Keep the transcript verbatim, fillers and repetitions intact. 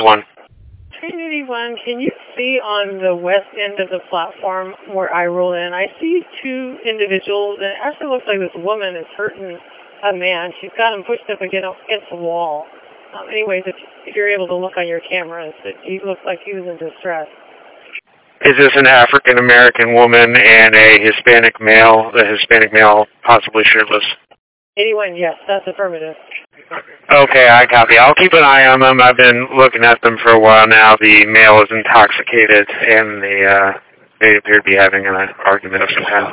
one. Train eighty-one, can you see on the west end of the platform where I roll in, I see two individuals, and it actually looks like this woman is hurting a man. She's got him pushed up against, against the wall. Um, anyways, if, if you're able to look on your cameras, it, he looks like he was in distress. Is this an African-American woman and a Hispanic male, the Hispanic male possibly shirtless? eighty-one, yes, that's affirmative. Okay, I copy. I'll keep an eye on them. I've been looking at them for a while now. The male is intoxicated, and the, uh, they appear to be having an argument of some kind.